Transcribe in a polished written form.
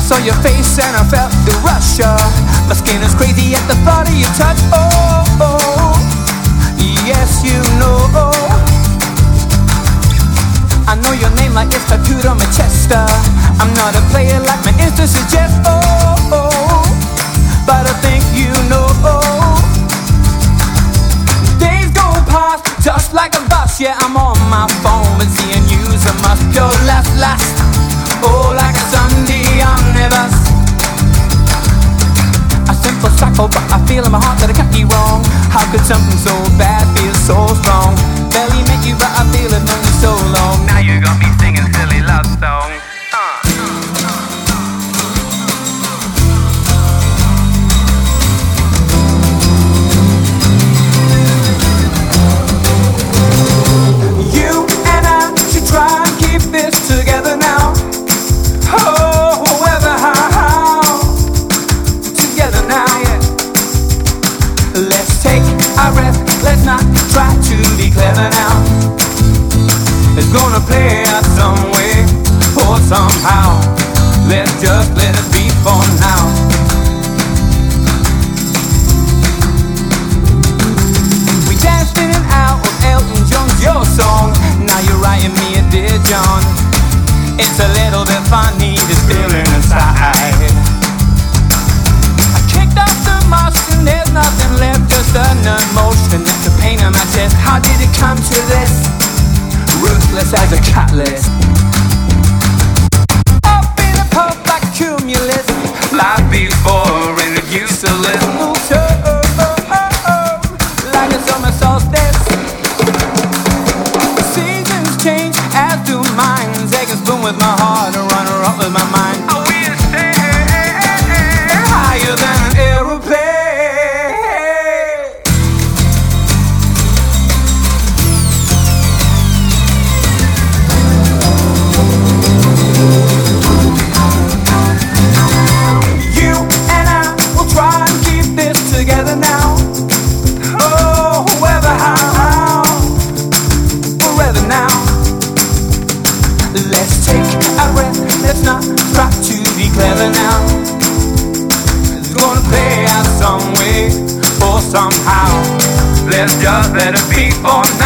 saw your face and I felt the rush. My skin is crazy at the thought of your touch. Oh, oh, yes you know. I know your name like it's tattooed on my chest. I'm not a player like my Insta suggests. Oh, oh, but I think you know. Days go past just like a bus. Yeah, I'm on my phone but seeing news I must go last. Oh, like a Sunday omnibus. A simple cycle, but I feel in my heart that I can't be wrong. How could something so bad feel so strong? Barely met you, but I feel it known you so long. Now you got me singing silly love songs. You and I should try and keep this together now. Oh, whoever, how together now, yeah. Let's take a breath, let's not try to be clever now. It's gonna play out some way or somehow. Let's just let it be for now. We danced in and out of Elton John's Your Song. Now you're writing me a Dear John. It's a little bit funny, distilling inside. I kicked off the moss and there's nothing left, just an emotion that's a pain in my chest. How did it come to this? Ruthless as a catalyst. Up in a pub like cumulus. Life beats boring and useless. Like a summer solstice. Seasons change as do mine. Take a spoon with my heart and run her up with my mind. I will stay higher than an aeroplane. You and I will try and keep this together now. Oh, whoever, how, forever now. Let's take a breath, let's not try to be clever now. It's gonna play out some way or somehow. Let's just let it be for now.